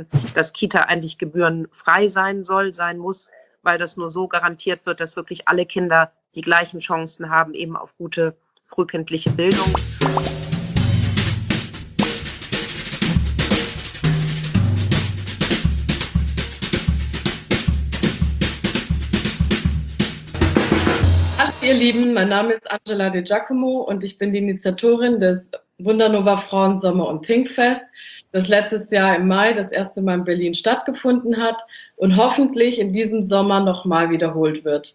dass Kita eigentlich gebührenfrei sein muss, weil das nur so garantiert wird, dass wirklich alle Kinder die gleichen Chancen haben, eben auf gute frühkindliche Bildung. Hallo ihr Lieben, mein Name ist Angela De Giacomo und ich bin die Initiatorin des Wundernova Frauen Sommer und Thinkfest, das letztes Jahr im Mai das erste Mal in Berlin stattgefunden hat und hoffentlich in diesem Sommer nochmal wiederholt wird.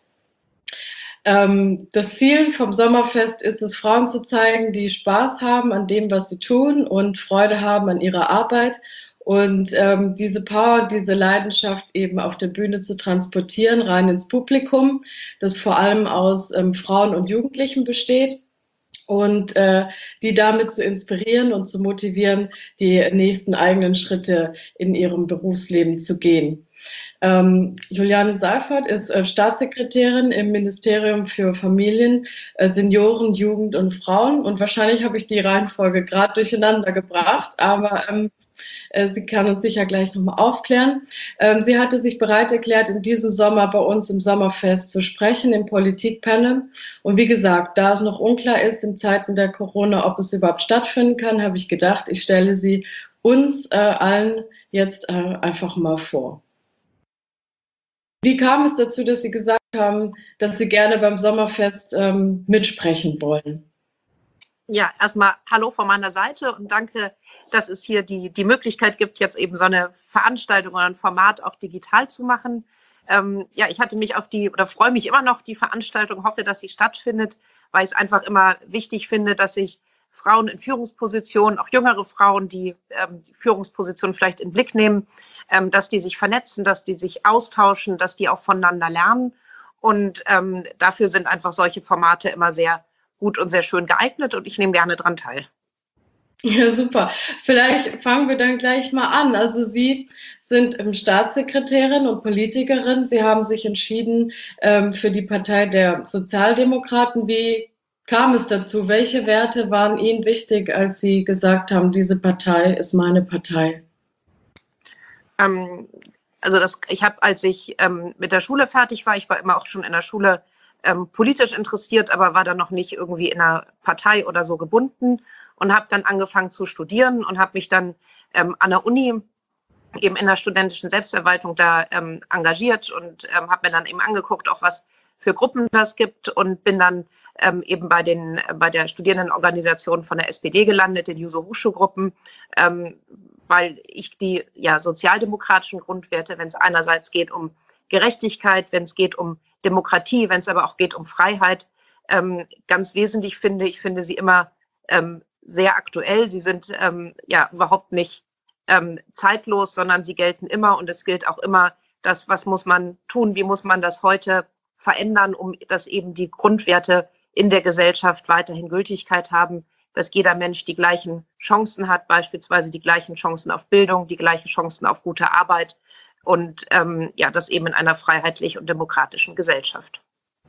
Das Ziel vom Sommerfest ist es, Frauen zu zeigen, die Spaß haben an dem, was sie tun und Freude haben an ihrer Arbeit und diese Power, diese Leidenschaft eben auf der Bühne zu transportieren, rein ins Publikum, das vor allem aus Frauen und Jugendlichen besteht. Und die damit zu inspirieren und zu motivieren, die nächsten eigenen Schritte in ihrem Berufsleben zu gehen. Juliane Seifert ist Staatssekretärin im Ministerium für Familien, Senioren, Jugend und Frauen. Und wahrscheinlich habe ich die Reihenfolge gerade durcheinander gebracht, aber sie kann uns sicher gleich nochmal aufklären. Sie hatte sich bereit erklärt, in diesem Sommer bei uns im Sommerfest zu sprechen, im Politikpanel. Und wie gesagt, da es noch unklar ist in Zeiten der Corona, ob es überhaupt stattfinden kann, habe ich gedacht, ich stelle sie uns allen jetzt einfach mal vor. Wie kam es dazu, dass Sie gesagt haben, dass Sie gerne beim Sommerfest mitsprechen wollen? Ja, erstmal hallo von meiner Seite und danke, dass es hier die Möglichkeit gibt, jetzt eben so eine Veranstaltung oder ein Format auch digital zu machen. Ja, ich hatte mich auf freue mich immer noch die Veranstaltung, hoffe, dass sie stattfindet, weil ich es einfach immer wichtig finde, dass sich Frauen in Führungspositionen, auch jüngere Frauen, die Führungspositionen vielleicht in den Blick nehmen, dass die sich vernetzen, dass die sich austauschen, dass die auch voneinander lernen. Und dafür sind einfach solche Formate immer sehr gut und sehr schön geeignet und ich nehme gerne daran teil. Ja, super. Vielleicht fangen wir dann gleich mal an. Also Sie sind Staatssekretärin und Politikerin. Sie haben sich entschieden für die Partei der Sozialdemokraten. Wie kam es dazu? Welche Werte waren Ihnen wichtig, als Sie gesagt haben, diese Partei ist meine Partei? Ich habe, als ich mit der Schule fertig war, ich war immer auch schon in der Schule politisch interessiert, aber war dann noch nicht irgendwie in einer Partei oder so gebunden und habe dann angefangen zu studieren und habe mich dann an der Uni eben in der studentischen Selbstverwaltung da engagiert und habe mir dann eben angeguckt, auch was für Gruppen das gibt und bin dann eben bei der Studierendenorganisation von der SPD gelandet, den Juso-Hushu-Gruppen, weil ich die sozialdemokratischen Grundwerte, wenn es einerseits geht um Gerechtigkeit, wenn es geht um Demokratie, wenn es aber auch geht um Freiheit, ganz wesentlich finde. Ich finde sie immer sehr aktuell. Sie sind überhaupt nicht zeitlos, sondern sie gelten immer und es gilt auch immer, was muss man tun, wie muss man das heute verändern, um dass eben die Grundwerte in der Gesellschaft weiterhin Gültigkeit haben, dass jeder Mensch die gleichen Chancen hat, beispielsweise die gleichen Chancen auf Bildung, die gleichen Chancen auf gute Arbeit und das eben in einer freiheitlich und demokratischen Gesellschaft.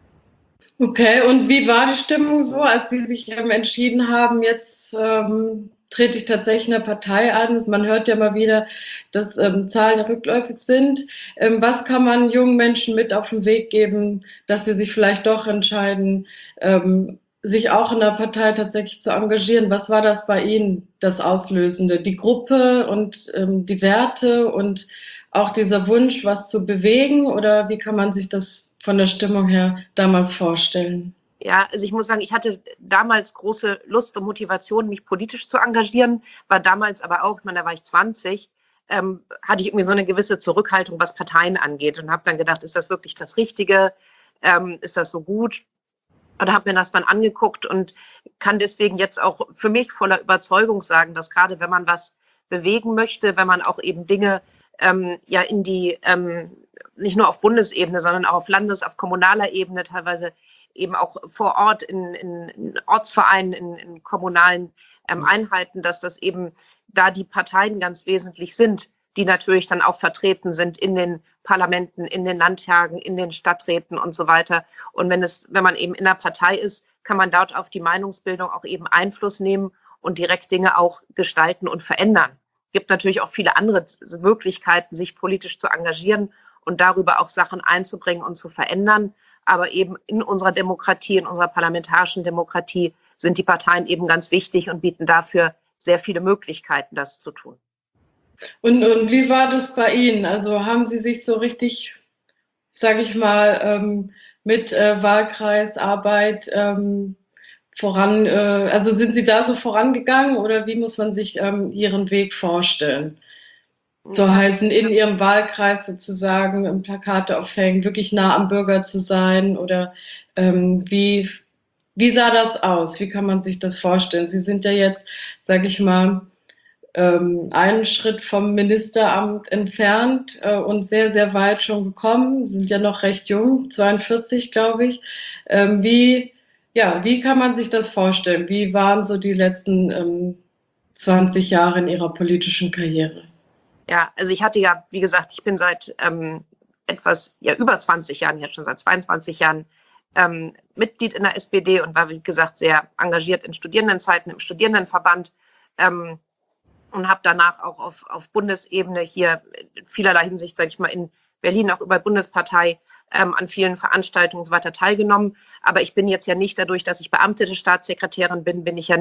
Okay, und wie war die Stimmung so, als Sie sich entschieden haben, jetzt trete ich tatsächlich einer Partei an? Man hört ja mal wieder, dass Zahlen rückläufig sind. Was kann man jungen Menschen mit auf den Weg geben, dass sie sich vielleicht doch entscheiden, sich auch in der Partei tatsächlich zu engagieren? Was war das bei Ihnen, das Auslösende? Die Gruppe und die Werte und auch dieser Wunsch, was zu bewegen? Oder wie kann man sich das von der Stimmung her damals vorstellen? Ja, also ich muss sagen, ich hatte damals große Lust und Motivation, mich politisch zu engagieren, war damals aber auch, da war ich 20, hatte ich irgendwie so eine gewisse Zurückhaltung, was Parteien angeht und habe dann gedacht, ist das wirklich das Richtige? Ist das so gut? Und habe mir das dann angeguckt und kann deswegen jetzt auch für mich voller Überzeugung sagen, dass gerade wenn man was bewegen möchte, wenn man auch eben Dinge in die, nicht nur auf Bundesebene, sondern auch auf auf kommunaler Ebene, teilweise eben auch vor Ort in Ortsvereinen, in kommunalen Einheiten, dass das eben da die Parteien ganz wesentlich sind, die natürlich dann auch vertreten sind in den Parlamenten, in den Landtagen, in den Stadträten und so weiter. Und wenn man eben in der Partei ist, kann man dort auf die Meinungsbildung auch eben Einfluss nehmen und direkt Dinge auch gestalten und verändern. gibt natürlich auch viele andere Möglichkeiten, sich politisch zu engagieren und darüber auch Sachen einzubringen und zu verändern. Aber eben in unserer Demokratie, in unserer parlamentarischen Demokratie sind die Parteien eben ganz wichtig und bieten dafür sehr viele Möglichkeiten, das zu tun. Und wie war das bei Ihnen? Also haben Sie sich so richtig, sage ich mal, mit Wahlkreisarbeit also sind Sie da so vorangegangen oder wie muss man sich Ihren Weg vorstellen? So heißen, in Ihrem Wahlkreis sozusagen Plakate aufhängen, wirklich nah am Bürger zu sein oder wie sah das aus? Wie kann man sich das vorstellen? Sie sind ja jetzt, sage ich mal, einen Schritt vom Ministeramt entfernt und sehr, sehr weit schon gekommen, sind ja noch recht jung, 42, glaube ich. Wie kann man sich das vorstellen? Wie waren so die letzten 20 Jahre in Ihrer politischen Karriere? Ja, also ich hatte ja, wie gesagt, ich bin seit über 20 Jahren, jetzt schon seit 22 Jahren Mitglied in der SPD und war, wie gesagt, sehr engagiert in Studierendenzeiten im Studierendenverband und habe danach auch auf Bundesebene hier in vielerlei Hinsicht, sage ich mal, in Berlin auch über Bundespartei an vielen Veranstaltungen und so weiter teilgenommen. Aber ich bin jetzt ja nicht dadurch, dass ich beamtete Staatssekretärin bin, bin ich ja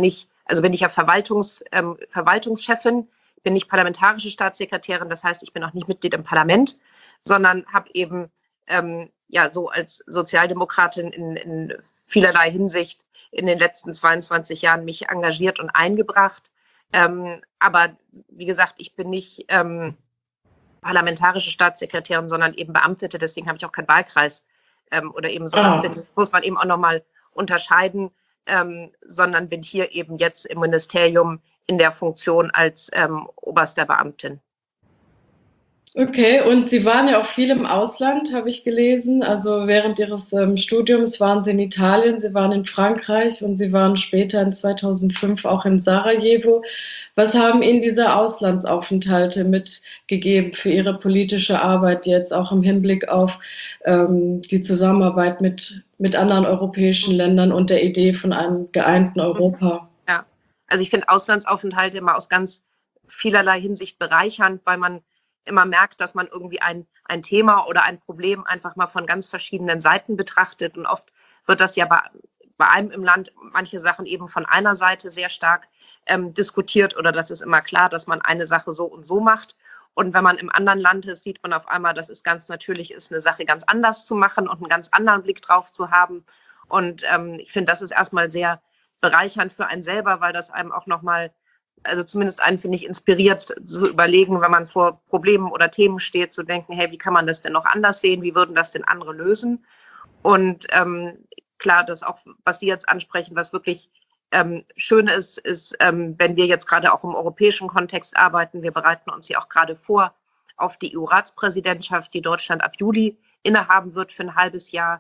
Verwaltungschefin, bin nicht parlamentarische Staatssekretärin, das heißt, ich bin auch nicht Mitglied im Parlament, sondern habe eben so als Sozialdemokratin in vielerlei Hinsicht in den letzten 22 Jahren mich engagiert und eingebracht. Aber wie gesagt, ich bin nicht parlamentarische Staatssekretärin, sondern eben Beamtete, deswegen habe ich auch keinen Wahlkreis oder eben sowas muss man eben auch nochmal unterscheiden, sondern bin hier eben jetzt im Ministerium in der Funktion als oberster Beamtin. Okay, und Sie waren ja auch viel im Ausland, habe ich gelesen. Also während Ihres Studiums waren Sie in Italien, Sie waren in Frankreich und Sie waren später in 2005 auch in Sarajevo. Was haben Ihnen diese Auslandsaufenthalte mitgegeben für Ihre politische Arbeit jetzt auch im Hinblick auf die Zusammenarbeit mit anderen europäischen Ländern und der Idee von einem geeinten Europa? Ja, also ich finde Auslandsaufenthalte immer aus ganz vielerlei Hinsicht bereichernd, weil man immer merkt, dass man irgendwie ein Thema oder ein Problem einfach mal von ganz verschiedenen Seiten betrachtet. Und oft wird das ja bei einem im Land manche Sachen eben von einer Seite sehr stark diskutiert oder das ist immer klar, dass man eine Sache so und so macht. Und wenn man im anderen Land ist, sieht man auf einmal, dass es ganz natürlich ist, eine Sache ganz anders zu machen und einen ganz anderen Blick drauf zu haben. Und ich finde, das ist erstmal sehr bereichernd für einen selber, weil das einem auch nochmal, also zumindest einen, finde ich, inspiriert zu überlegen, wenn man vor Problemen oder Themen steht, zu denken, hey, wie kann man das denn noch anders sehen? Wie würden das denn andere lösen? Und klar, das auch, was Sie jetzt ansprechen, was wirklich schön ist, wenn wir jetzt gerade auch im europäischen Kontext arbeiten, wir bereiten uns ja auch gerade vor auf die EU-Ratspräsidentschaft, die Deutschland ab Juli innehaben wird für ein halbes Jahr.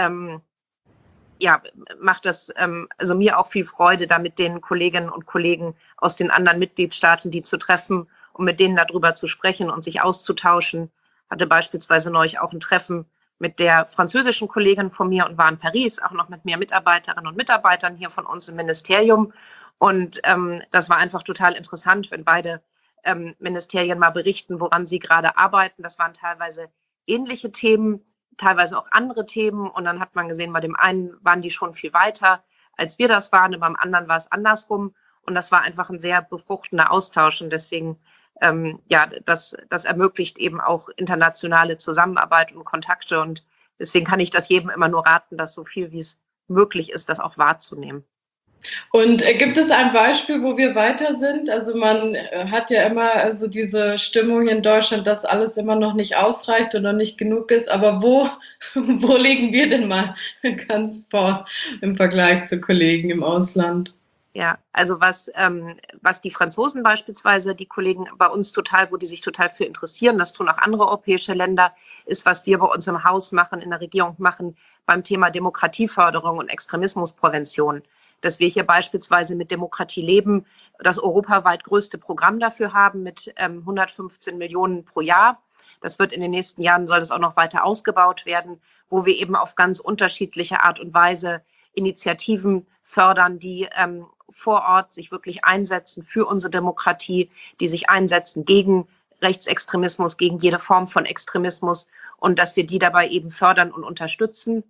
Macht das also mir auch viel Freude, da mit den Kolleginnen und Kollegen aus den anderen Mitgliedstaaten die zu treffen und mit denen darüber zu sprechen und sich auszutauschen. Hatte beispielsweise neulich auch ein Treffen mit der französischen Kollegin von mir und war in Paris, auch noch mit mehr Mitarbeiterinnen und Mitarbeitern hier von uns im Ministerium. Und das war einfach total interessant, wenn beide Ministerien mal berichten, woran sie gerade arbeiten. Das waren teilweise ähnliche Themen, teilweise auch andere Themen. Und dann hat man gesehen, bei dem einen waren die schon viel weiter, als wir das waren, und beim anderen war es andersrum. Und das war einfach ein sehr befruchtender Austausch. Und deswegen, das ermöglicht eben auch internationale Zusammenarbeit und Kontakte. Und deswegen kann ich das jedem immer nur raten, dass so viel wie es möglich ist, das auch wahrzunehmen. Und gibt es ein Beispiel, wo wir weiter sind? Also man hat ja immer also diese Stimmung in Deutschland, dass alles immer noch nicht ausreicht oder nicht genug ist. Aber wo liegen wir denn mal ganz vor im Vergleich zu Kollegen im Ausland? Ja, also was die Franzosen beispielsweise, die Kollegen bei uns wo die sich total für interessieren, das tun auch andere europäische Länder, ist, was wir bei uns im Haus machen, in der Regierung machen, beim Thema Demokratieförderung und Extremismusprävention. Dass wir hier beispielsweise mit Demokratie leben, das europaweit größte Programm dafür haben mit 115 Millionen pro Jahr. Das wird in den nächsten Jahren, soll das auch noch weiter ausgebaut werden, wo wir eben auf ganz unterschiedliche Art und Weise Initiativen fördern, die vor Ort sich wirklich einsetzen für unsere Demokratie, die sich einsetzen gegen Rechtsextremismus, gegen jede Form von Extremismus und dass wir die dabei eben fördern und unterstützen.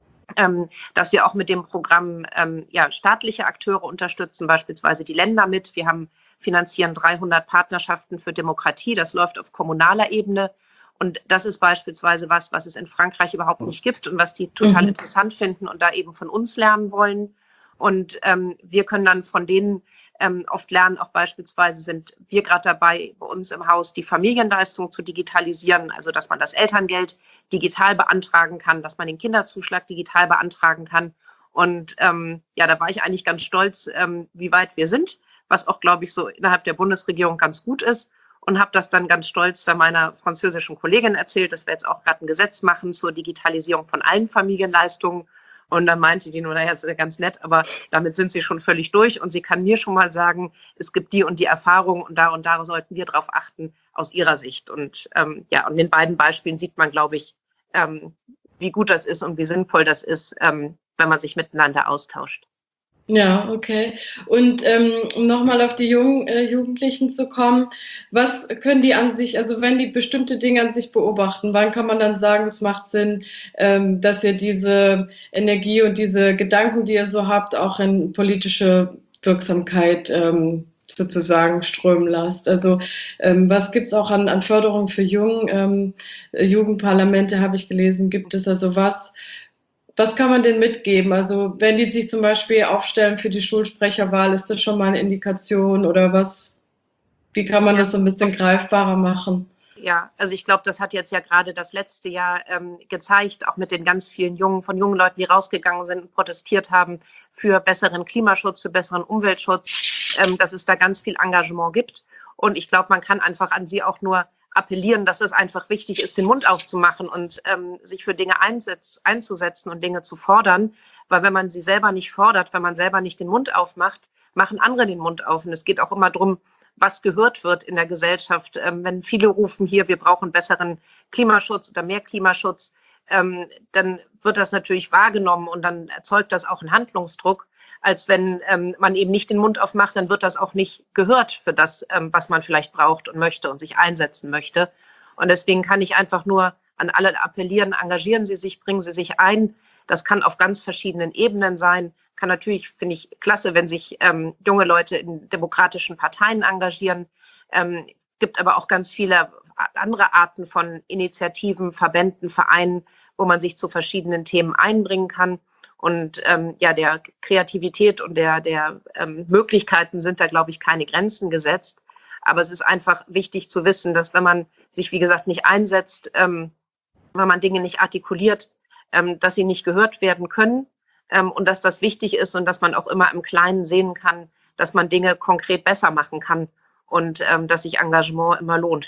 Dass wir auch mit dem Programm staatliche Akteure unterstützen, beispielsweise die Länder mit. Wir finanzieren 300 Partnerschaften für Demokratie. Das läuft auf kommunaler Ebene. Und das ist beispielsweise was es in Frankreich überhaupt nicht gibt und was die total interessant finden und da eben von uns lernen wollen. Und wir können dann von denen oft lernen. Auch beispielsweise sind wir gerade dabei, bei uns im Haus die Familienleistung zu digitalisieren, also dass man das Elterngeld digital beantragen kann, dass man den Kinderzuschlag digital beantragen kann. Und da war ich eigentlich ganz stolz, wie weit wir sind, was auch, glaube ich, so innerhalb der Bundesregierung ganz gut ist. Und habe das dann ganz stolz da meiner französischen Kollegin erzählt, dass wir jetzt auch gerade ein Gesetz machen zur Digitalisierung von allen Familienleistungen. Und dann meinte die nur, naja, das ist ja ganz nett, aber damit sind sie schon völlig durch. Und sie kann mir schon mal sagen, es gibt die und die Erfahrung und da sollten wir drauf achten aus ihrer Sicht. Und und in den beiden Beispielen sieht man, glaube ich, wie gut das ist und wie sinnvoll das ist, wenn man sich miteinander austauscht. Ja, okay. Und um nochmal auf die Jugendlichen zu kommen, was können die an sich, also wenn die bestimmte Dinge an sich beobachten, wann kann man dann sagen, es macht Sinn, dass ihr diese Energie und diese Gedanken, die ihr so habt, auch in politische Wirksamkeit sozusagen strömen lasst? Also was gibt's auch an Förderung für Jugendparlamente, habe ich gelesen, gibt es also was kann man denn mitgeben? Also wenn die sich zum Beispiel aufstellen für die Schulsprecherwahl, ist das schon mal eine Indikation oder was? Wie kann man das so ein bisschen greifbarer machen? Ja, also ich glaube, das hat jetzt ja gerade das letzte Jahr gezeigt, auch mit den ganz vielen jungen Leuten, die rausgegangen sind und protestiert haben für besseren Klimaschutz, für besseren Umweltschutz, dass es da ganz viel Engagement gibt. Und ich glaube, man kann einfach an sie auch nur appellieren, dass es einfach wichtig ist, den Mund aufzumachen und sich für Dinge einzusetzen und Dinge zu fordern. Weil wenn man sie selber nicht fordert, wenn man selber nicht den Mund aufmacht, machen andere den Mund auf. Und es geht auch immer darum, was gehört wird in der Gesellschaft. Wenn viele rufen hier, wir brauchen besseren Klimaschutz oder mehr Klimaschutz, dann wird das natürlich wahrgenommen und dann erzeugt das auch einen Handlungsdruck. Als wenn man eben nicht den Mund aufmacht, dann wird das auch nicht gehört für das, was man vielleicht braucht und möchte und sich einsetzen möchte. Und deswegen kann ich einfach nur an alle appellieren, engagieren Sie sich, bringen Sie sich ein. Das kann auf ganz verschiedenen Ebenen sein. Kann natürlich, finde ich, klasse, wenn sich junge Leute in demokratischen Parteien engagieren. Gibt aber auch ganz viele andere Arten von Initiativen, Verbänden, Vereinen, wo man sich zu verschiedenen Themen einbringen kann. Und der Kreativität und der Möglichkeiten sind da, glaube ich, keine Grenzen gesetzt. Aber es ist einfach wichtig zu wissen, dass wenn man sich, wie gesagt, nicht einsetzt, wenn man Dinge nicht artikuliert, dass sie nicht gehört werden können und dass das wichtig ist und dass man auch immer im Kleinen sehen kann, dass man Dinge konkret besser machen kann und dass sich Engagement immer lohnt.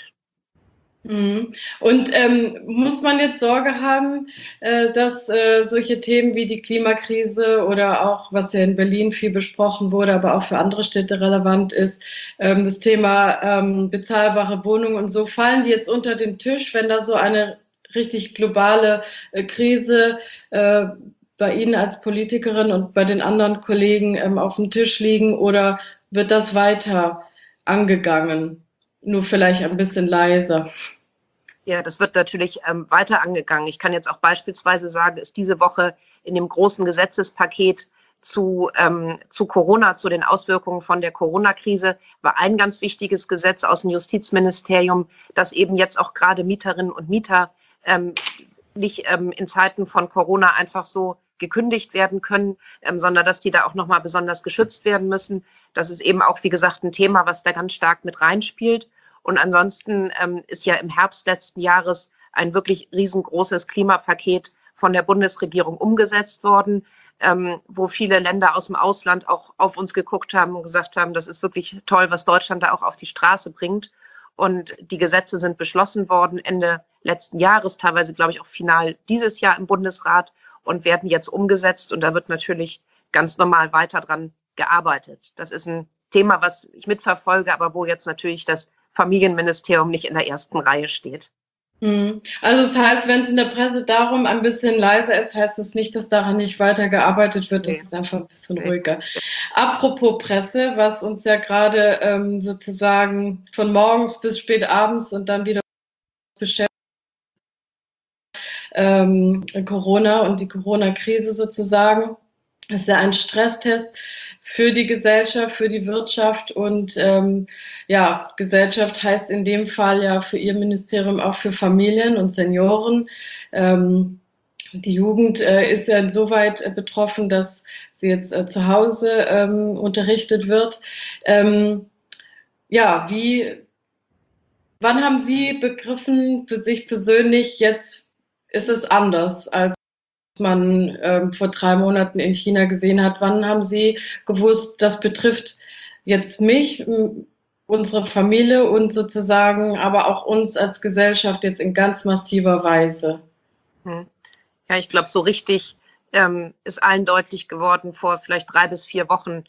Und muss man jetzt Sorge haben, dass solche Themen wie die Klimakrise oder auch, was ja in Berlin viel besprochen wurde, aber auch für andere Städte relevant ist, das Thema bezahlbare Wohnungen und so, fallen die jetzt unter den Tisch, wenn da so eine richtig globale Krise bei Ihnen als Politikerin und bei den anderen Kollegen auf dem Tisch liegen, oder wird das weiter angegangen? Nur vielleicht ein bisschen leiser. Ja, das wird natürlich weiter angegangen. Ich kann jetzt auch beispielsweise sagen, ist diese Woche in dem großen Gesetzespaket zu Corona, zu den Auswirkungen von der Corona-Krise, war ein ganz wichtiges Gesetz aus dem Justizministerium, dass eben jetzt auch gerade Mieterinnen und Mieter nicht in Zeiten von Corona einfach so gekündigt werden können, sondern dass die da auch nochmal besonders geschützt werden müssen. Das ist eben auch, wie gesagt, ein Thema, was da ganz stark mit reinspielt. Und ansonsten ist ja im Herbst letzten Jahres ein wirklich riesengroßes Klimapaket von der Bundesregierung umgesetzt worden, wo viele Länder aus dem Ausland auch auf uns geguckt haben und gesagt haben, das ist wirklich toll, was Deutschland da auch auf die Straße bringt. Und die Gesetze sind beschlossen worden Ende letzten Jahres, teilweise, glaube ich, auch final dieses Jahr im Bundesrat und werden jetzt umgesetzt. Und da wird natürlich ganz normal weiter dran gearbeitet. Das ist ein Thema, was ich mitverfolge, aber wo jetzt natürlich das Familienministerium nicht in der ersten Reihe steht. Also das heißt, wenn es in der Presse darum ein bisschen leiser ist, heißt das nicht, dass daran nicht weiter gearbeitet wird. Das Nee, ist einfach ein bisschen nee. ruhiger. Apropos Presse, was uns ja gerade sozusagen von morgens bis spät abends und dann wieder beschäftigt, Corona und die Corona-Krise sozusagen. Das ist ja ein Stresstest für die Gesellschaft, für die Wirtschaft und ja, Gesellschaft heißt in dem Fall ja für Ihr Ministerium auch für Familien und Senioren. Die Jugend ist ja insoweit betroffen, dass sie jetzt zu Hause unterrichtet wird. Ja, wann haben Sie begriffen für sich persönlich, jetzt ist es anders, als man vor 3 Monaten in China gesehen hat? Wann haben Sie gewusst, das betrifft jetzt mich, unsere Familie und sozusagen aber auch uns als Gesellschaft jetzt in ganz massiver Weise? Hm. Ja, ich glaube, so richtig ist allen deutlich geworden vor vielleicht 3 bis 4 Wochen,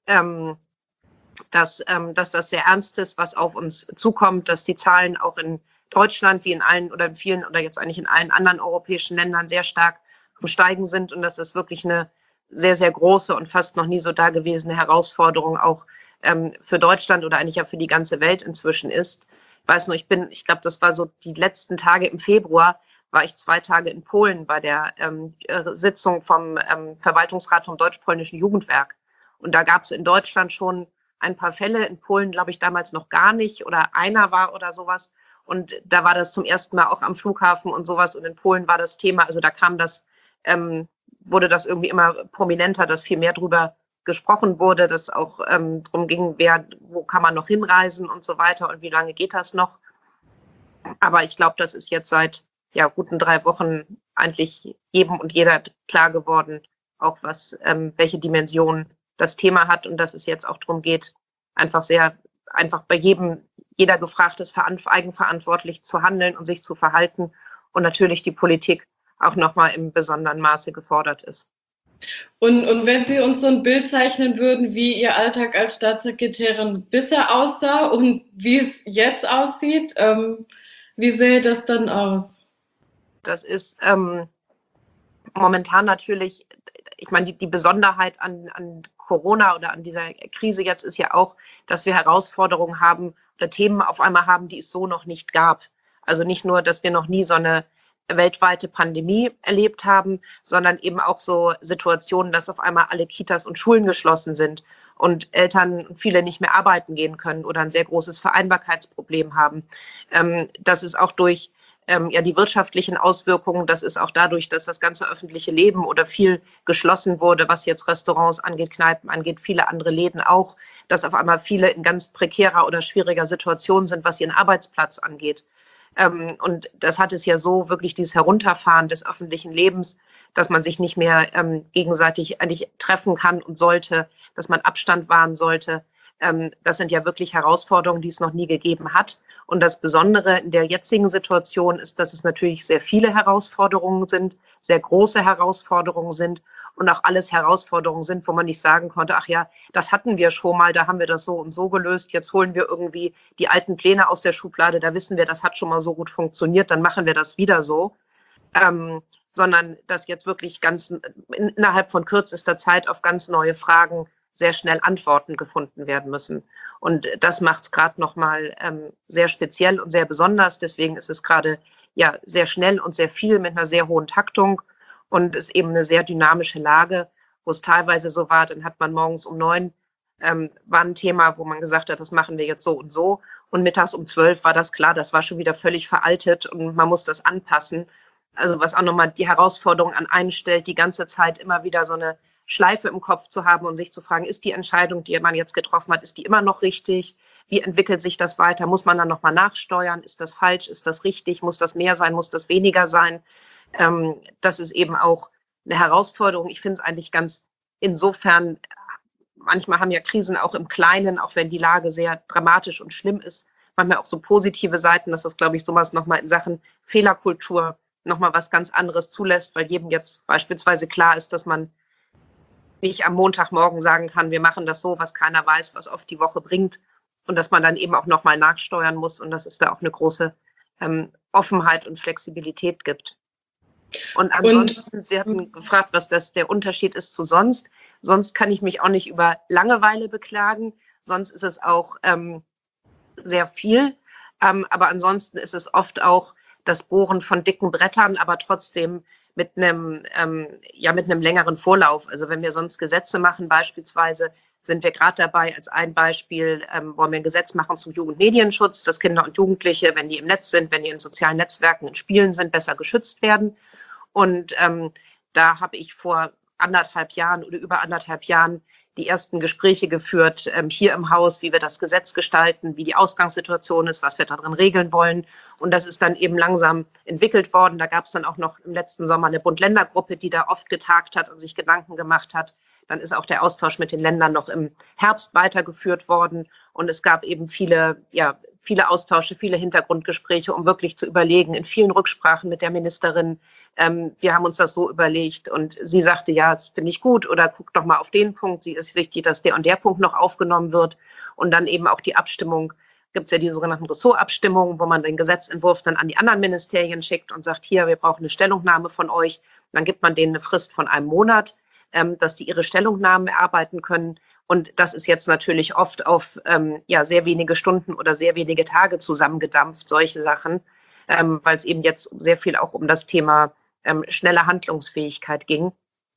dass das sehr ernst ist, was auf uns zukommt, dass die Zahlen auch in Deutschland wie in allen oder in vielen oder jetzt eigentlich in allen anderen europäischen Ländern sehr stark am Steigen sind und dass das wirklich eine sehr, sehr große und fast noch nie so dagewesene Herausforderung auch für Deutschland oder eigentlich ja für die ganze Welt inzwischen ist. Ich weiß nur, ich glaube, das war so die letzten Tage im Februar, war ich 2 Tage in Polen bei der Sitzung vom Verwaltungsrat vom Deutsch-Polnischen Jugendwerk. Und da gab es in Deutschland schon ein paar Fälle, in Polen glaube ich damals noch gar nicht oder einer war oder sowas. Und da war das zum ersten Mal auch am Flughafen und sowas. Und in Polen war das Thema, also da kam das, wurde das irgendwie immer prominenter, dass viel mehr drüber gesprochen wurde, dass auch darum ging, wo kann man noch hinreisen und so weiter und wie lange geht das noch. Aber ich glaube, das ist jetzt seit ja, guten 3 Wochen eigentlich jedem und jeder klar geworden, auch welche Dimension das Thema hat und dass es jetzt auch darum geht, einfach bei jeder gefragt ist, eigenverantwortlich zu handeln und sich zu verhalten und natürlich die Politik auch nochmal im besonderen Maße gefordert ist. Und wenn Sie uns so ein Bild zeichnen würden, wie Ihr Alltag als Staatssekretärin bisher aussah und wie es jetzt aussieht, wie sähe das dann aus? Das ist momentan natürlich, ich meine, die Besonderheit an Corona oder an dieser Krise jetzt ist ja auch, dass wir Herausforderungen haben oder Themen auf einmal haben, die es so noch nicht gab. Also nicht nur, dass wir noch nie so eine weltweite Pandemie erlebt haben, sondern eben auch so Situationen, dass auf einmal alle Kitas und Schulen geschlossen sind und Eltern viele nicht mehr arbeiten gehen können oder ein sehr großes Vereinbarkeitsproblem haben. Das ist auch durch ja, die wirtschaftlichen Auswirkungen, das ist auch dadurch, dass das ganze öffentliche Leben oder viel geschlossen wurde, was jetzt Restaurants angeht, Kneipen angeht, viele andere Läden auch, dass auf einmal viele in ganz prekärer oder schwieriger Situation sind, was ihren Arbeitsplatz angeht. Und das hat es ja so wirklich dieses Herunterfahren des öffentlichen Lebens, dass man sich nicht mehr gegenseitig eigentlich treffen kann und sollte, dass man Abstand wahren sollte. Das sind ja wirklich Herausforderungen, die es noch nie gegeben hat. Und das Besondere in der jetzigen Situation ist, dass es natürlich sehr viele Herausforderungen sind, sehr große Herausforderungen sind und auch alles Herausforderungen sind, wo man nicht sagen konnte, ach ja, das hatten wir schon mal, da haben wir das so und so gelöst, jetzt holen wir irgendwie die alten Pläne aus der Schublade, da wissen wir, das hat schon mal so gut funktioniert, dann machen wir das wieder so. Sondern dass jetzt wirklich innerhalb von kürzester Zeit auf ganz neue Fragen sehr schnell Antworten gefunden werden müssen. Und das macht es gerade nochmal sehr speziell und sehr besonders. Deswegen ist es gerade ja sehr schnell und sehr viel mit einer sehr hohen Taktung und ist eben eine sehr dynamische Lage, wo es teilweise so war, dann hat man morgens um 9 war ein Thema, wo man gesagt hat, das machen wir jetzt so und so. Und mittags um 12 war das klar, das war schon wieder völlig veraltet und man muss das anpassen. Also was auch nochmal die Herausforderung an einen stellt, die ganze Zeit immer wieder so eine Schleife im Kopf zu haben und sich zu fragen, ist die Entscheidung, die man jetzt getroffen hat, ist die immer noch richtig? Wie entwickelt sich das weiter? Muss man dann nochmal nachsteuern? Ist das falsch? Ist das richtig? Muss das mehr sein? Muss das weniger sein? Das ist eben auch eine Herausforderung. Ich finde es eigentlich ganz insofern, manchmal haben ja Krisen auch im Kleinen, auch wenn die Lage sehr dramatisch und schlimm ist, manchmal auch so positive Seiten, dass das, glaube ich, sowas nochmal in Sachen Fehlerkultur nochmal was ganz anderes zulässt, weil jedem jetzt beispielsweise klar ist, dass man nicht am Montagmorgen sagen kann, wir machen das so, was keiner weiß, was oft die Woche bringt und dass man dann eben auch nochmal nachsteuern muss und das ist da auch eine große Offenheit und Flexibilität gibt. Und ansonsten, Sie hatten gefragt, was der Unterschied ist zu sonst. Sonst kann ich mich auch nicht über Langeweile beklagen. Sonst ist es auch sehr viel. Aber ansonsten ist es oft auch das Bohren von dicken Brettern, aber trotzdem mit einem längeren Vorlauf. Also wenn wir sonst Gesetze machen beispielsweise, sind wir gerade dabei, als ein Beispiel, wollen wir ein Gesetz machen zum Jugendmedienschutz, dass Kinder und Jugendliche, wenn die im Netz sind, wenn die in sozialen Netzwerken, in Spielen sind, besser geschützt werden. Und da habe ich vor über anderthalb Jahren die ersten Gespräche geführt, hier im Haus, wie wir das Gesetz gestalten, wie die Ausgangssituation ist, was wir darin regeln wollen. Und das ist dann eben langsam entwickelt worden. Da gab es dann auch noch im letzten Sommer eine Bund-Länder-Gruppe, die da oft getagt hat und sich Gedanken gemacht hat. Dann ist auch der Austausch mit den Ländern noch im Herbst weitergeführt worden. Und es gab eben viele Austausche, viele Hintergrundgespräche, um wirklich zu überlegen, in vielen Rücksprachen mit der Ministerin. Wir haben uns das so überlegt und sie sagte, ja, das finde ich gut oder guck doch mal auf den Punkt. Sie ist wichtig, dass der und der Punkt noch aufgenommen wird. Und dann eben auch die Abstimmung. Gibt es ja die sogenannten Ressortabstimmungen, wo man den Gesetzentwurf dann an die anderen Ministerien schickt und sagt, hier, wir brauchen eine Stellungnahme von euch. Dann gibt man denen eine Frist von einem Monat, dass die ihre Stellungnahmen erarbeiten können. Und das ist jetzt natürlich oft auf sehr wenige Stunden oder sehr wenige Tage zusammengedampft, solche Sachen, weil es eben jetzt sehr viel auch um das Thema schnelle Handlungsfähigkeit ging.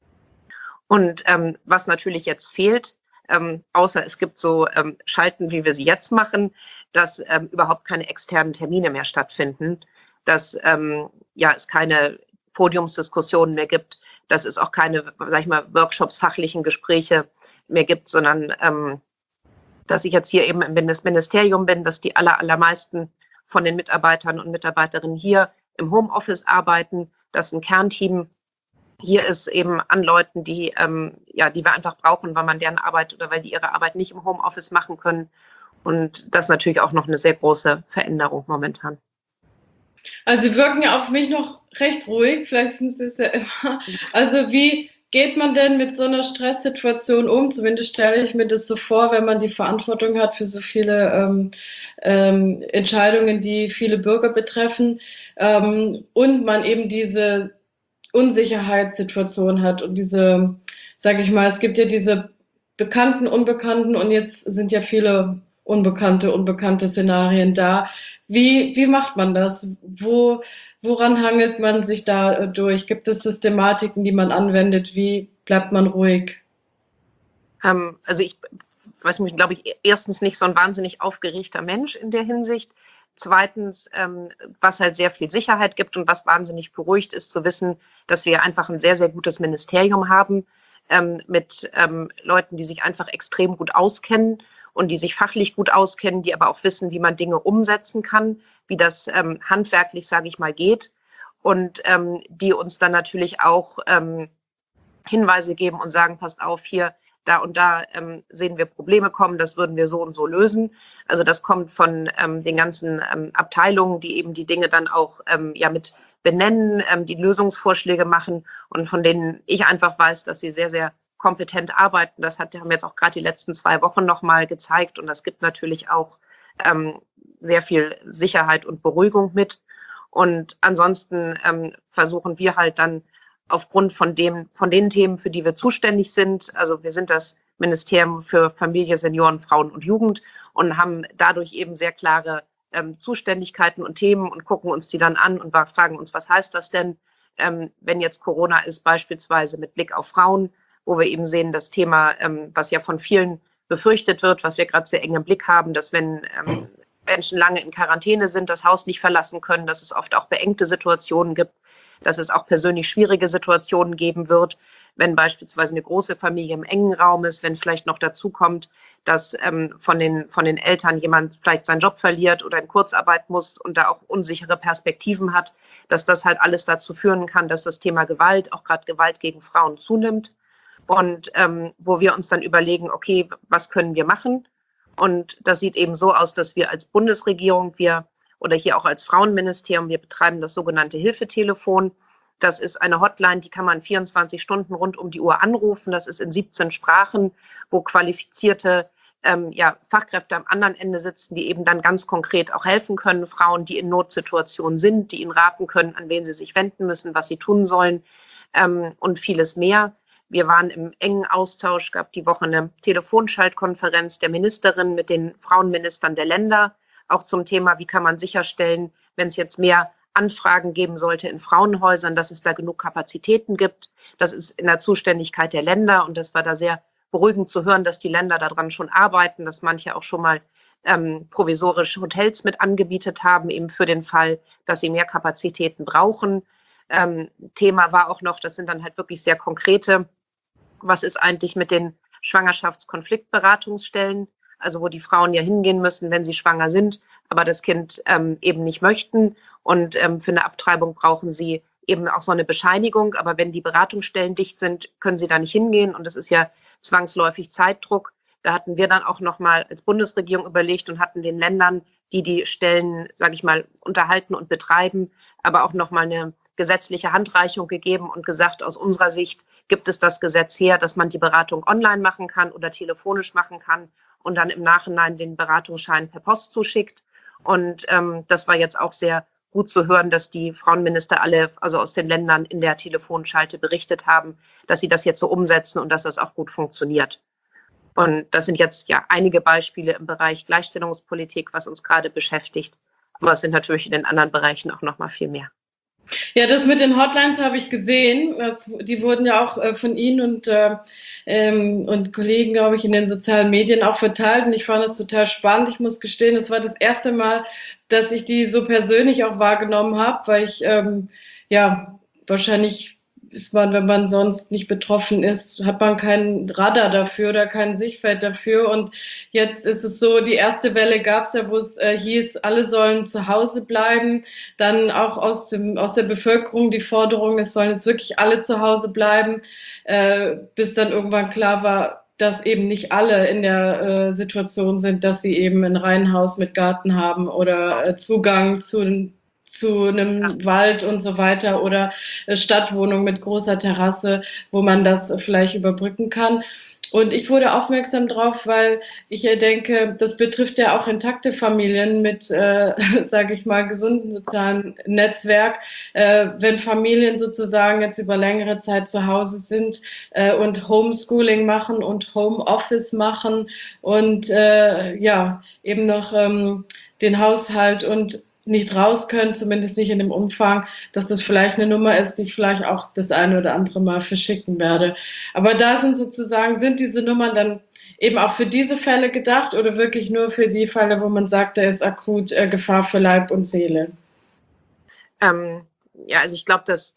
Und was natürlich jetzt fehlt, außer es gibt so Schalten, wie wir sie jetzt machen, dass überhaupt keine externen Termine mehr stattfinden, dass es keine Podiumsdiskussionen mehr gibt, dass es auch keine, sag ich mal, Workshops, fachlichen Gespräche mehr gibt, sondern dass ich jetzt hier eben im Ministerium bin, dass die allermeisten von den Mitarbeitern und Mitarbeiterinnen hier im Homeoffice arbeiten, dass ein Kernteam hier ist eben an Leuten, die wir einfach brauchen, weil man deren Arbeit oder weil die ihre Arbeit nicht im Homeoffice machen können. Und das ist natürlich auch noch eine sehr große Veränderung momentan. Also Sie wirken ja auf mich noch recht ruhig, vielleicht sind Sie es ja immer. Also wie geht man denn mit so einer Stresssituation um? Zumindest stelle ich mir das so vor, wenn man die Verantwortung hat für so viele Entscheidungen, die viele Bürger betreffen und man eben diese Unsicherheitssituation hat und diese, sage ich mal, es gibt ja diese bekannten, unbekannten und jetzt sind ja viele unbekannte Szenarien da. Wie macht man das? Woran hangelt man sich da durch? Gibt es Systematiken, die man anwendet? Wie bleibt man ruhig? Also ich weiß mich, glaube ich, erstens nicht so ein wahnsinnig aufgeregter Mensch in der Hinsicht. Zweitens, was halt sehr viel Sicherheit gibt und was wahnsinnig beruhigt ist, zu wissen, dass wir einfach ein sehr, sehr gutes Ministerium haben mit Leuten, die sich einfach extrem gut auskennen und die sich fachlich gut auskennen, die aber auch wissen, wie man Dinge umsetzen kann, wie das handwerklich, sage ich mal, geht und die uns dann natürlich auch Hinweise geben und sagen, passt auf, hier, da und da sehen wir Probleme kommen, das würden wir so und so lösen. Also das kommt von den ganzen Abteilungen, die eben die Dinge dann auch mit benennen, die Lösungsvorschläge machen und von denen ich einfach weiß, dass sie sehr, sehr kompetent arbeiten. Das haben jetzt auch gerade die letzten 2 Wochen nochmal gezeigt und das gibt natürlich auch sehr viel Sicherheit und Beruhigung mit. Und ansonsten versuchen wir halt dann aufgrund von den Themen, für die wir zuständig sind. Also wir sind das Ministerium für Familie, Senioren, Frauen und Jugend und haben dadurch eben sehr klare Zuständigkeiten und Themen und gucken uns die dann an und fragen uns, was heißt das denn, wenn jetzt Corona ist, beispielsweise mit Blick auf Frauen, wo wir eben sehen, das Thema, was ja von vielen befürchtet wird, was wir gerade sehr eng im Blick haben, dass wenn Menschen lange in Quarantäne sind, das Haus nicht verlassen können, dass es oft auch beengte Situationen gibt, dass es auch persönlich schwierige Situationen geben wird, wenn beispielsweise eine große Familie im engen Raum ist, wenn vielleicht noch dazu kommt, dass von den Eltern jemand vielleicht seinen Job verliert oder in Kurzarbeit muss und da auch unsichere Perspektiven hat, dass das halt alles dazu führen kann, dass das Thema Gewalt, auch gerade Gewalt gegen Frauen zunimmt und wo wir uns dann überlegen, okay, was können wir machen? Und das sieht eben so aus, dass wir als Bundesregierung, oder hier auch als Frauenministerium, wir betreiben das sogenannte Hilfetelefon. Das ist eine Hotline, die kann man 24 Stunden rund um die Uhr anrufen. Das ist in 17 Sprachen, wo qualifizierte Fachkräfte am anderen Ende sitzen, die eben dann ganz konkret auch helfen können, Frauen, die in Notsituationen sind, die ihnen raten können, an wen sie sich wenden müssen, was sie tun sollen und vieles mehr. Wir waren im engen Austausch, gab die Woche eine Telefonschaltkonferenz der Ministerin mit den Frauenministern der Länder, auch zum Thema, wie kann man sicherstellen, wenn es jetzt mehr Anfragen geben sollte in Frauenhäusern, dass es da genug Kapazitäten gibt. Das ist in der Zuständigkeit der Länder und das war da sehr beruhigend zu hören, dass die Länder daran schon arbeiten, dass manche auch schon mal provisorische Hotels mit angebietet haben, eben für den Fall, dass sie mehr Kapazitäten brauchen. Thema war auch noch, das sind dann halt wirklich sehr konkrete, was ist eigentlich mit den Schwangerschaftskonfliktberatungsstellen, also wo die Frauen ja hingehen müssen, wenn sie schwanger sind, aber das Kind eben nicht möchten. Und für eine Abtreibung brauchen sie eben auch so eine Bescheinigung. Aber wenn die Beratungsstellen dicht sind, können sie da nicht hingehen. Und das ist ja zwangsläufig Zeitdruck. Da hatten wir dann auch nochmal als Bundesregierung überlegt und hatten den Ländern, die die Stellen, sage ich mal, unterhalten und betreiben, aber auch nochmal eine gesetzliche Handreichung gegeben und gesagt, aus unserer Sicht gibt es das Gesetz her, dass man die Beratung online machen kann oder telefonisch machen kann und dann im Nachhinein den Beratungsschein per Post zuschickt. Und das war jetzt auch sehr gut zu hören, dass die Frauenminister alle, also aus den Ländern in der Telefonschalte berichtet haben, dass sie das jetzt so umsetzen und dass das auch gut funktioniert. Und das sind jetzt ja einige Beispiele im Bereich Gleichstellungspolitik, was uns gerade beschäftigt. Aber es sind natürlich in den anderen Bereichen auch noch mal viel mehr. Ja, das mit den Hotlines habe ich gesehen. Die wurden ja auch von Ihnen und Kollegen, glaube ich, in den sozialen Medien auch verteilt. Und ich fand das total spannend. Ich muss gestehen, es war das erste Mal, dass ich die so persönlich auch wahrgenommen habe, weil ich, wahrscheinlich ist man, wenn man sonst nicht betroffen ist, hat man kein Radar dafür oder kein Sichtfeld dafür. Und jetzt ist es so, die erste Welle gab es ja, wo es hieß, alle sollen zu Hause bleiben. Dann auch aus der Bevölkerung die Forderung, es sollen jetzt wirklich alle zu Hause bleiben, bis dann irgendwann klar war, dass eben nicht alle in der Situation sind, dass sie eben ein Reihenhaus mit Garten haben oder Zugang zu einem Wald und so weiter oder Stadtwohnung mit großer Terrasse, wo man das vielleicht überbrücken kann. Und ich wurde aufmerksam drauf, weil ich ja denke, das betrifft ja auch intakte Familien mit, sage ich mal, gesunden sozialen Netzwerk. Wenn Familien sozusagen jetzt über längere Zeit zu Hause sind und Homeschooling machen und Homeoffice machen und eben noch den Haushalt und nicht raus können, zumindest nicht in dem Umfang, dass das vielleicht eine Nummer ist, die ich vielleicht auch das eine oder andere Mal verschicken werde. Aber da sind diese Nummern dann eben auch für diese Fälle gedacht oder wirklich nur für die Fälle, wo man sagt, da ist akut Gefahr für Leib und Seele? Also ich glaube, das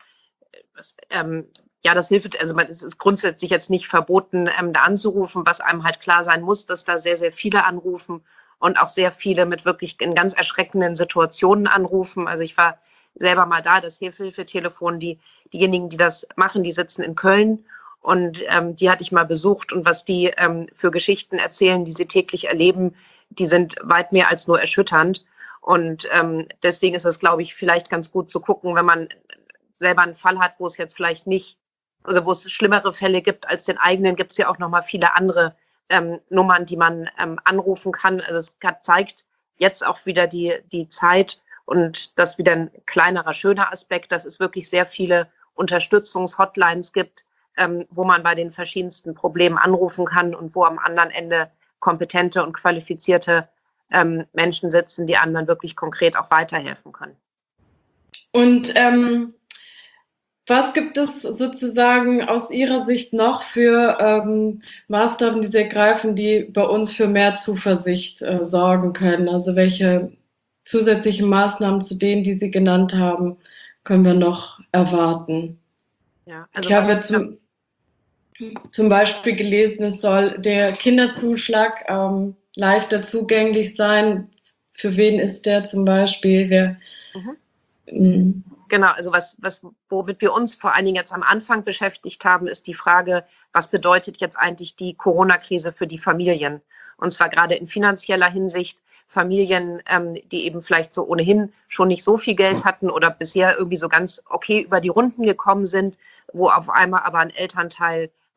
hilft, also es ist grundsätzlich jetzt nicht verboten, da anzurufen, was einem halt klar sein muss, dass da sehr, sehr viele anrufen und auch sehr viele mit wirklich in ganz erschreckenden Situationen anrufen. Also ich war selber mal da, das Hilfe-Telefon, diejenigen, die das machen, die sitzen in Köln und die hatte ich mal besucht und was die für Geschichten erzählen, die sie täglich erleben, die sind weit mehr als nur erschütternd. Und deswegen ist es, glaube ich, vielleicht ganz gut zu gucken, wenn man selber einen Fall hat, wo es jetzt vielleicht nicht, also wo es schlimmere Fälle gibt als den eigenen, gibt es ja auch noch mal viele andere Nummern, die man anrufen kann. Also es zeigt jetzt auch wieder die Zeit und das wieder ein kleinerer, schöner Aspekt, dass es wirklich sehr viele Unterstützungshotlines gibt, wo man bei den verschiedensten Problemen anrufen kann und wo am anderen Ende kompetente und qualifizierte Menschen sitzen, die anderen wirklich konkret auch weiterhelfen können. Und was gibt es sozusagen aus Ihrer Sicht noch für Maßnahmen, die Sie ergreifen, die bei uns für mehr Zuversicht sorgen können? Also welche zusätzlichen Maßnahmen zu denen, die Sie genannt haben, können wir noch erwarten? Ja, also ich habe zum Beispiel gelesen, es soll der Kinderzuschlag leichter zugänglich sein. Für wen ist der zum Beispiel? Genau, also womit wir uns vor allen Dingen jetzt am Anfang beschäftigt haben, ist die Frage, was bedeutet jetzt eigentlich die Corona-Krise für die Familien? Und zwar gerade in finanzieller Hinsicht Familien, die eben vielleicht so ohnehin schon nicht so viel Geld hatten oder bisher irgendwie so ganz okay über die Runden gekommen sind, wo auf einmal aber ein Elternteil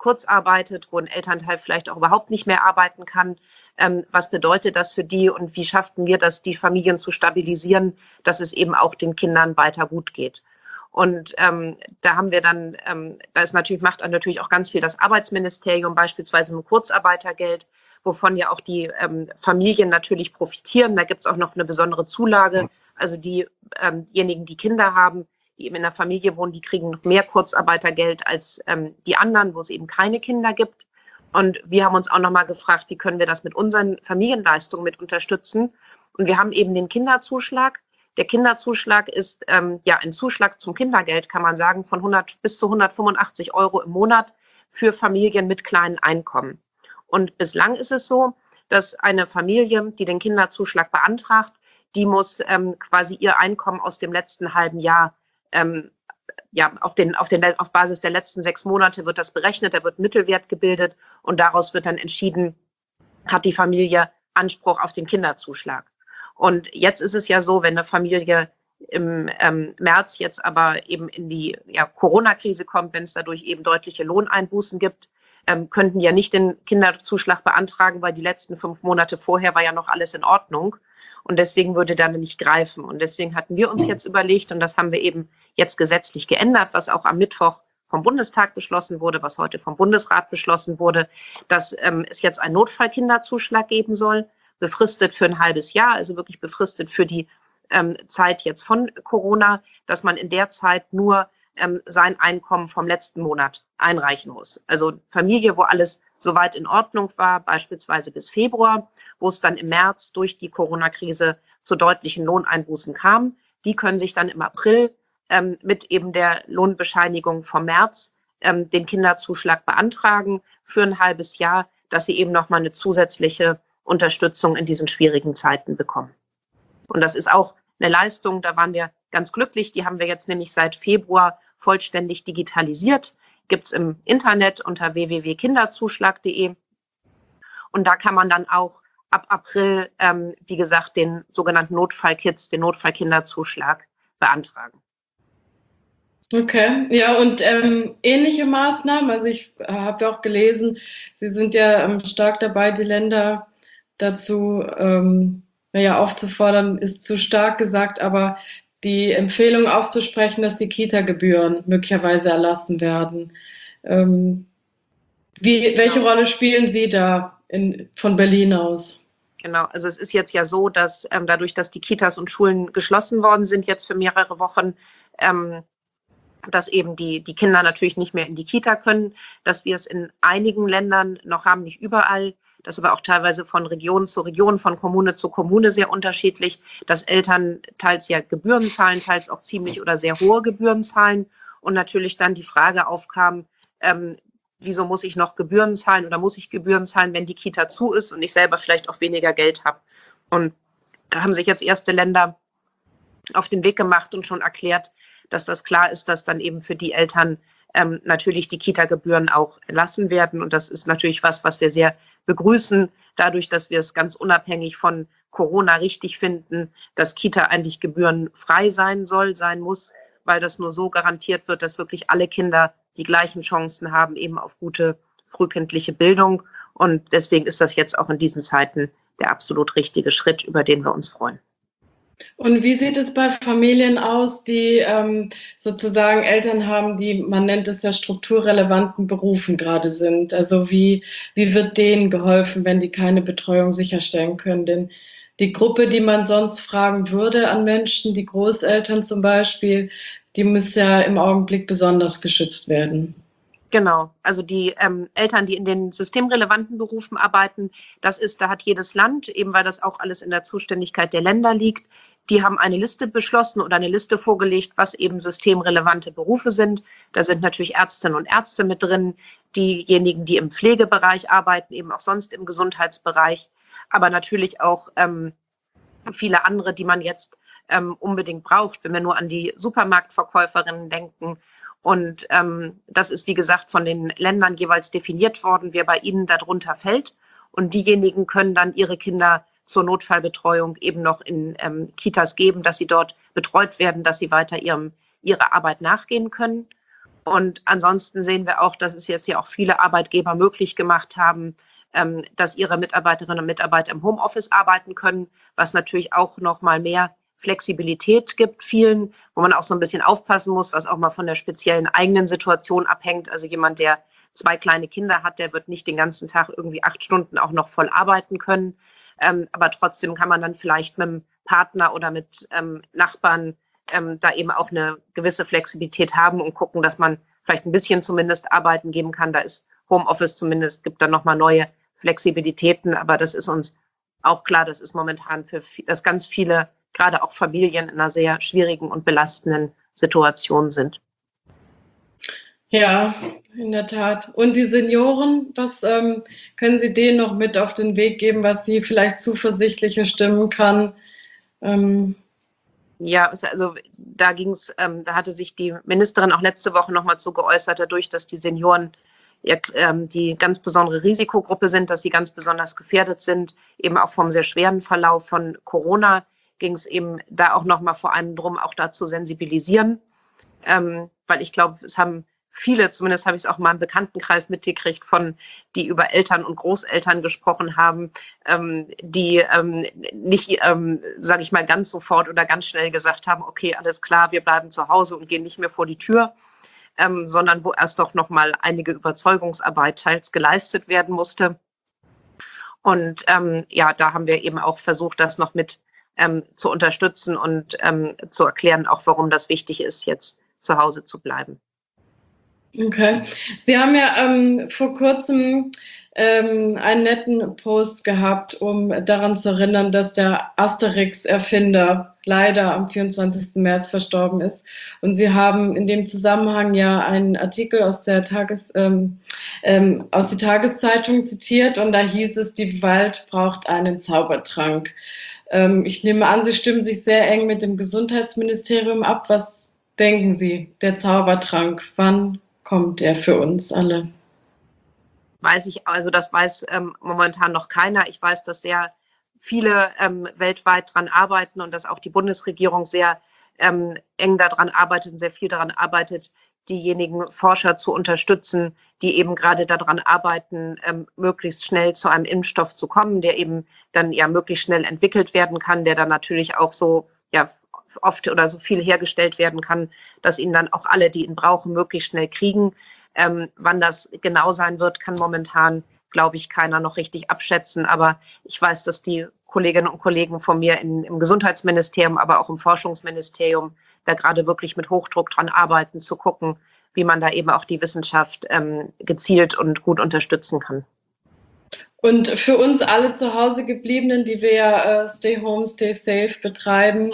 kurz arbeitet, wo ein Elternteil vielleicht auch überhaupt nicht mehr arbeiten kann. Was bedeutet das für die und wie schafften wir das, die Familien zu stabilisieren, dass es eben auch den Kindern weiter gut geht? Und da haben wir dann, macht natürlich auch ganz viel das Arbeitsministerium, beispielsweise mit Kurzarbeitergeld, wovon ja auch die Familien natürlich profitieren. Da gibt es auch noch eine besondere Zulage. Also diejenigen, die Kinder haben, die eben in der Familie wohnen, die kriegen noch mehr Kurzarbeitergeld als die anderen, wo es eben keine Kinder gibt. Und wir haben uns auch nochmal gefragt, wie können wir das mit unseren Familienleistungen mit unterstützen? Und wir haben eben den Kinderzuschlag. Der Kinderzuschlag ist ein Zuschlag zum Kindergeld, kann man sagen, von 100 bis zu 185 € im Monat für Familien mit kleinen Einkommen. Und bislang ist es so, dass eine Familie, die den Kinderzuschlag beantragt, die muss quasi ihr Einkommen aus dem letzten halben Jahr auf Basis der letzten 6 Monate wird das berechnet, da wird ein Mittelwert gebildet und daraus wird dann entschieden, hat die Familie Anspruch auf den Kinderzuschlag. Und jetzt ist es ja so, wenn eine Familie im März jetzt aber eben in die Corona-Krise kommt, wenn es dadurch eben deutliche Lohneinbußen gibt, könnten ja nicht den Kinderzuschlag beantragen, weil die letzten 5 Monate vorher war ja noch alles in Ordnung. Und deswegen würde dann nicht greifen. Und deswegen hatten wir uns jetzt überlegt, und das haben wir eben jetzt gesetzlich geändert, was auch am Mittwoch vom Bundestag beschlossen wurde, was heute vom Bundesrat beschlossen wurde, dass es jetzt einen Notfallkinderzuschlag geben soll, befristet für ein halbes Jahr, also wirklich befristet für die Zeit jetzt von Corona, dass man in der Zeit nur sein Einkommen vom letzten Monat einreichen muss. Also Familie, wo alles soweit in Ordnung war, beispielsweise bis Februar, wo es dann im März durch die Corona-Krise zu deutlichen Lohneinbußen kam, die können sich dann im April mit eben der Lohnbescheinigung vom März den Kinderzuschlag beantragen für ein halbes Jahr, dass sie eben nochmal eine zusätzliche Unterstützung in diesen schwierigen Zeiten bekommen. Und das ist auch eine Leistung, da waren wir ganz glücklich. Die haben wir jetzt nämlich seit Februar vollständig digitalisiert. Gibt es im Internet unter www.kinderzuschlag.de. Und da kann man dann auch ab April, wie gesagt, den sogenannten Notfallkits, den Notfallkinderzuschlag beantragen. Okay, ja, und ähnliche Maßnahmen, also ich habe ja auch gelesen, Sie sind ja stark dabei, die Länder dazu aufzufordern, ist zu stark gesagt, aber die Empfehlung auszusprechen, dass die Kita-Gebühren möglicherweise erlassen werden. Welche Rolle spielen Sie da von Berlin aus? Genau, also es ist jetzt ja so, dass dadurch, dass die Kitas und Schulen geschlossen worden sind, jetzt für mehrere Wochen, dass eben die Kinder natürlich nicht mehr in die Kita können, dass wir es in einigen Ländern noch haben, nicht überall. Das ist aber auch teilweise von Region zu Region, von Kommune zu Kommune sehr unterschiedlich, dass Eltern teils ja Gebühren zahlen, teils auch ziemlich oder sehr hohe Gebühren zahlen. Und natürlich dann die Frage aufkam, wieso muss ich noch Gebühren zahlen oder muss ich Gebühren zahlen, wenn die Kita zu ist und ich selber vielleicht auch weniger Geld habe. Und da haben sich jetzt erste Länder auf den Weg gemacht und schon erklärt, dass das klar ist, dass dann eben für die Eltern natürlich die Kita-Gebühren auch erlassen werden. Und das ist natürlich was wir sehr begrüßen, dadurch, dass wir es ganz unabhängig von Corona richtig finden, dass Kita eigentlich gebührenfrei sein muss, weil das nur so garantiert wird, dass wirklich alle Kinder die gleichen Chancen haben, eben auf gute frühkindliche Bildung. Und deswegen ist das jetzt auch in diesen Zeiten der absolut richtige Schritt, über den wir uns freuen. Und wie sieht es bei Familien aus, die sozusagen Eltern haben, die, man nennt es ja, strukturrelevanten Berufen gerade sind? Also wie wird denen geholfen, wenn die keine Betreuung sicherstellen können? Denn die Gruppe, die man sonst fragen würde an Menschen, die Großeltern zum Beispiel, die müssen ja im Augenblick besonders geschützt werden. Genau, also die Eltern, die in den systemrelevanten Berufen arbeiten, da hat jedes Land, eben weil das auch alles in der Zuständigkeit der Länder liegt, die haben eine Liste beschlossen oder eine Liste vorgelegt, was eben systemrelevante Berufe sind. Da sind natürlich Ärztinnen und Ärzte mit drin, diejenigen, die im Pflegebereich arbeiten, eben auch sonst im Gesundheitsbereich, aber natürlich auch viele andere, die man jetzt unbedingt braucht, wenn wir nur an die Supermarktverkäuferinnen denken. Und das ist, wie gesagt, von den Ländern jeweils definiert worden, wer bei ihnen darunter fällt. Und diejenigen können dann ihre Kinder zur Notfallbetreuung eben noch in Kitas geben, dass sie dort betreut werden, dass sie weiter ihrer Arbeit nachgehen können. Und ansonsten sehen wir auch, dass es jetzt ja auch viele Arbeitgeber möglich gemacht haben, dass ihre Mitarbeiterinnen und Mitarbeiter im Homeoffice arbeiten können, was natürlich auch noch mal mehr Flexibilität gibt vielen, wo man auch so ein bisschen aufpassen muss, was auch mal von der speziellen eigenen Situation abhängt. Also jemand, der 2 kleine Kinder hat, der wird nicht den ganzen Tag irgendwie 8 Stunden auch noch voll arbeiten können. Aber trotzdem kann man dann vielleicht mit dem Partner oder mit Nachbarn da eben auch eine gewisse Flexibilität haben und gucken, dass man vielleicht ein bisschen zumindest arbeiten geben kann. Da ist Homeoffice zumindest, gibt dann nochmal neue Flexibilitäten, aber das ist uns auch klar, das ist momentan dass ganz viele, gerade auch Familien, in einer sehr schwierigen und belastenden Situation sind. Ja, in der Tat. Und die Senioren, was können Sie denen noch mit auf den Weg geben, was sie vielleicht zuversichtlicher stimmen kann? Ja, also da da hatte sich die Ministerin auch letzte Woche nochmal zu geäußert, dadurch, dass die Senioren ja, die ganz besondere Risikogruppe sind, dass sie ganz besonders gefährdet sind, eben auch vom sehr schweren Verlauf von Corona, ging es eben da auch nochmal vor allem darum, auch da zu sensibilisieren, weil ich glaube, es haben viele, zumindest habe ich es auch mal im Bekanntenkreis mitgekriegt, die über Eltern und Großeltern gesprochen haben, die nicht, sage ich mal, ganz sofort oder ganz schnell gesagt haben, okay, alles klar, wir bleiben zu Hause und gehen nicht mehr vor die Tür, sondern wo erst doch noch mal einige Überzeugungsarbeit teils geleistet werden musste. Und ja, da haben wir eben auch versucht, das noch mit zu unterstützen und zu erklären, auch warum das wichtig ist, jetzt zu Hause zu bleiben. Okay. Sie haben ja vor kurzem einen netten Post gehabt, um daran zu erinnern, dass der Asterix-Erfinder leider am 24. März verstorben ist. Und Sie haben in dem Zusammenhang ja einen Artikel aus der Tageszeitung zitiert und da hieß es, die Welt braucht einen Zaubertrank. Ich nehme an, Sie stimmen sich sehr eng mit dem Gesundheitsministerium ab. Was denken Sie, der Zaubertrank, wann kommt er für uns alle? Also das weiß momentan noch keiner. Ich weiß, dass sehr viele weltweit dran arbeiten und dass auch die Bundesregierung sehr eng daran arbeitet und sehr viel daran arbeitet, diejenigen Forscher zu unterstützen, die eben gerade daran arbeiten, möglichst schnell zu einem Impfstoff zu kommen, der eben dann ja möglichst schnell entwickelt werden kann, der dann natürlich auch so ja oft oder so viel hergestellt werden kann, dass ihn dann auch alle, die ihn brauchen, möglichst schnell kriegen. Wann das genau sein wird, kann momentan, glaube ich, keiner noch richtig abschätzen. Aber ich weiß, dass die Kolleginnen und Kollegen von mir im Gesundheitsministerium, aber auch im Forschungsministerium da gerade wirklich mit Hochdruck dran arbeiten, zu gucken, wie man da eben auch die Wissenschaft gezielt und gut unterstützen kann. Und für uns alle zu Hause gebliebenen, die wir ja Stay Home, Stay Safe betreiben,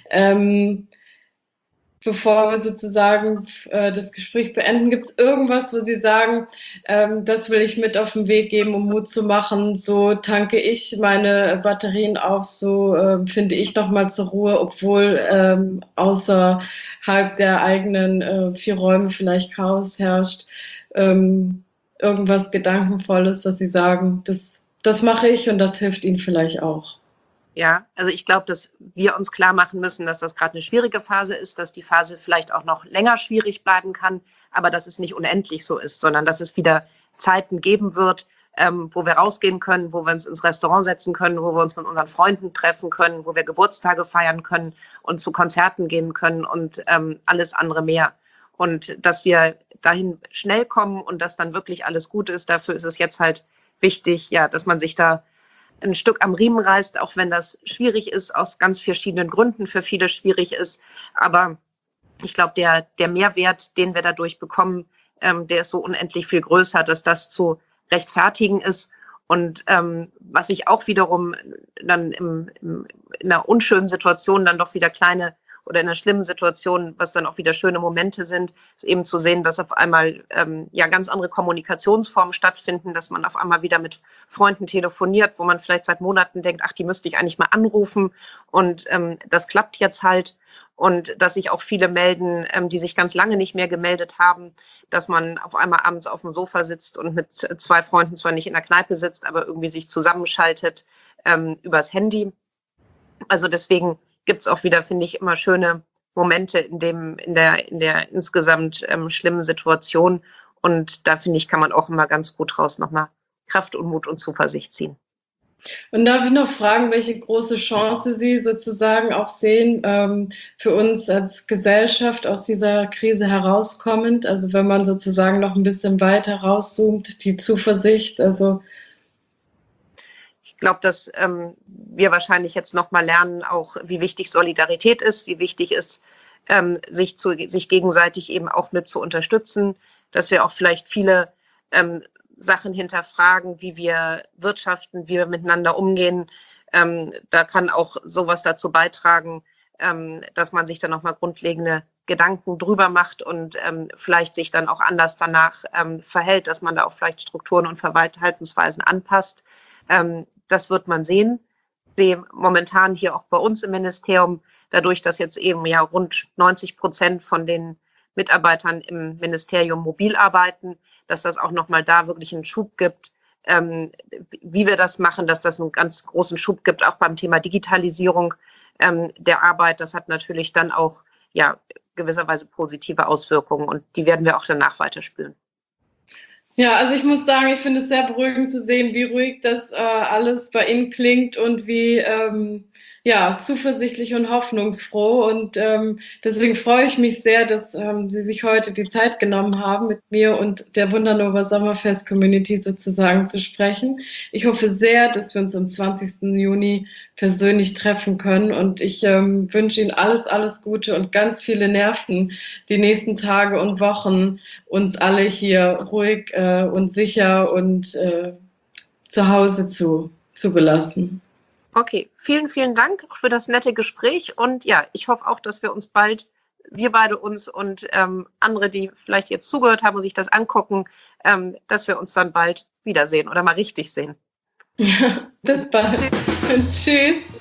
bevor wir sozusagen das Gespräch beenden, gibt es irgendwas, wo Sie sagen, das will ich mit auf den Weg geben, um Mut zu machen, so tanke ich meine Batterien auf, so finde ich nochmal zur Ruhe, obwohl außerhalb der eigenen 4 Räume vielleicht Chaos herrscht, irgendwas Gedankenvolles, was Sie sagen, das mache ich und das hilft Ihnen vielleicht auch. Ja, also ich glaube, dass wir uns klar machen müssen, dass das gerade eine schwierige Phase ist, dass die Phase vielleicht auch noch länger schwierig bleiben kann, aber dass es nicht unendlich so ist, sondern dass es wieder Zeiten geben wird, wo wir rausgehen können, wo wir uns ins Restaurant setzen können, wo wir uns mit unseren Freunden treffen können, wo wir Geburtstage feiern können und zu Konzerten gehen können und alles andere mehr. Und dass wir dahin schnell kommen und dass dann wirklich alles gut ist, dafür ist es jetzt halt wichtig, ja, dass man sich da ein Stück am Riemen reißt, auch wenn das schwierig ist, aus ganz verschiedenen Gründen für viele schwierig ist. Aber ich glaube, der Mehrwert, den wir dadurch bekommen, der ist so unendlich viel größer, dass das zu rechtfertigen ist. Und was ich auch wiederum dann in einer unschönen Situation dann doch wieder oder in einer schlimmen Situation, was dann auch wieder schöne Momente sind, ist eben zu sehen, dass auf einmal ja ganz andere Kommunikationsformen stattfinden, dass man auf einmal wieder mit Freunden telefoniert, wo man vielleicht seit Monaten denkt, ach, die müsste ich eigentlich mal anrufen. Und das klappt jetzt halt. Und dass sich auch viele melden, die sich ganz lange nicht mehr gemeldet haben, dass man auf einmal abends auf dem Sofa sitzt und mit 2 Freunden zwar nicht in der Kneipe sitzt, aber irgendwie sich zusammenschaltet übers Handy. Also deswegen gibt es auch wieder, finde ich, immer schöne Momente in der insgesamt schlimmen Situation. Und da, finde ich, kann man auch immer ganz gut raus nochmal Kraft und Mut und Zuversicht ziehen. Und darf ich noch fragen, welche große Chance Sie sozusagen auch sehen für uns als Gesellschaft aus dieser Krise herauskommend? Also wenn man sozusagen noch ein bisschen weiter rauszoomt, die Zuversicht, also ich glaube, dass wir wahrscheinlich jetzt noch mal lernen, auch wie wichtig Solidarität ist, wie wichtig ist, sich gegenseitig eben auch mit zu unterstützen, dass wir auch vielleicht viele Sachen hinterfragen, wie wir wirtschaften, wie wir miteinander umgehen. Da kann auch sowas dazu beitragen, dass man sich dann nochmal grundlegende Gedanken drüber macht und vielleicht sich dann auch anders danach verhält, dass man da auch vielleicht Strukturen und Verhaltensweisen anpasst. Das wird man sehen. Ich sehe momentan hier auch bei uns im Ministerium, dadurch, dass jetzt eben ja rund 90% von den Mitarbeitern im Ministerium mobil arbeiten, dass das auch nochmal da wirklich einen Schub gibt, wie wir das machen, dass das einen ganz großen Schub gibt, auch beim Thema Digitalisierung der Arbeit. Das hat natürlich dann auch ja gewisserweise positive Auswirkungen und die werden wir auch danach weiterspüren. Ja, also ich muss sagen, ich finde es sehr beruhigend zu sehen, wie ruhig das alles bei Ihnen klingt und wie ja, zuversichtlich und hoffnungsfroh. Und deswegen freue ich mich sehr, dass Sie sich heute die Zeit genommen haben, mit mir und der Wundernova Sommerfest Community sozusagen zu sprechen. Ich hoffe sehr, dass wir uns am 20. Juni persönlich treffen können. Und ich wünsche Ihnen alles Gute und ganz viele Nerven die nächsten Tage und Wochen, uns alle hier ruhig und sicher und zu Hause zu belassen. Okay, vielen Dank für das nette Gespräch und ja, ich hoffe auch, dass wir uns bald, wir beide uns und andere, die vielleicht jetzt zugehört haben und sich das angucken, dass wir uns dann bald wiedersehen oder mal richtig sehen. Ja, bis bald. Tschüss.